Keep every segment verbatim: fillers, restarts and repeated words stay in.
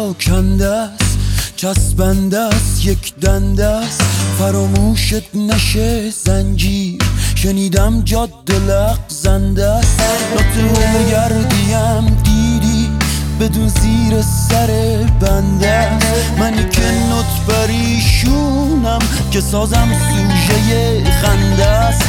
پراکنده است، چسبنده است، یک دنده است، فراموشت نشه زنجیر. شنیدم جاده لغزنده است، ناطقه بگردیم دیدی بدون زیر سر بنده است. منی که نط پریشونم که سازم سوژه خنده است.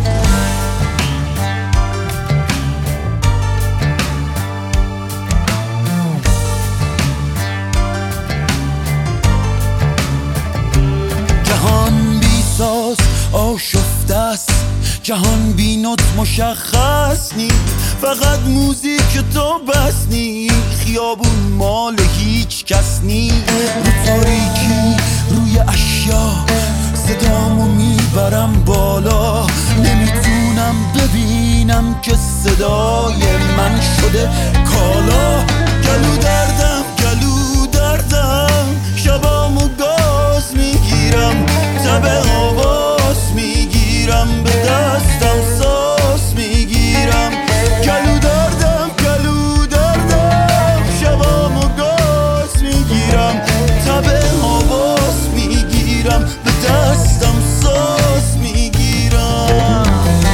جهان بی ساز آشفته است، جهان بی نوت مشخص نی، فقط موزیک تو بس نی، خیابون مال هیچ کس نی. رو تاریکی روی اشیا صدامو میبرم بالا، نمیتونم ببینم که صدای من شده کالا. گلو دردم گلو دردم، شبامو گاز میگیرم، تب آواز میگیرم، به دستم ساز میگیرم. گلو دردم گلو دردم، شبامو گاز میگیرم، تب آواز میگیرم، به دستم ساز میگیرم.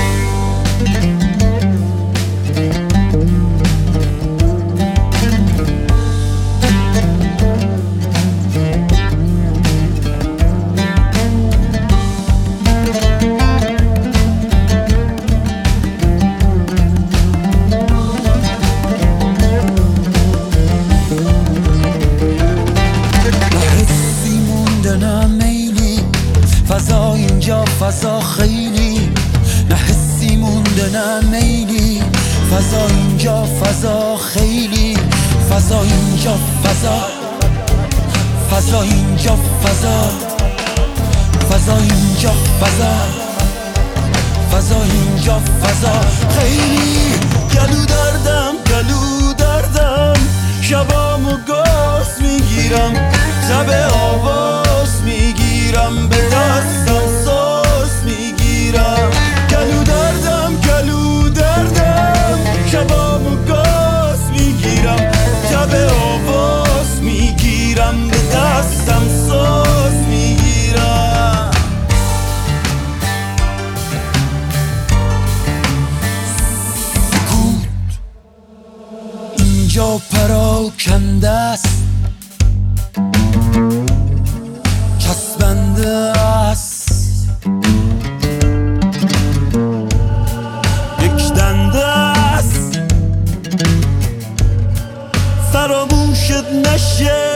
فضا اینجا فضا خیلی نه حسی مونده نه میلی، فضا اینجا فضا خیلی، فضا اینجا فضا، فضا اینجا فضا، فضا اینجا فضا، فضا اینجا فضا خیلی. گلو دردم گلو دردم، شبامو گاز میگیرم، تب آواز میگیرم، به دستم ساز میگیرم. گلو دردم گلو دردم، شبامو گاز میگیرم، تب آواز میگیرم، به دستم ساز میگیرم. سکوت اینجا پراکنده است، چسبنده است، یک دنده است، فراموشت نشه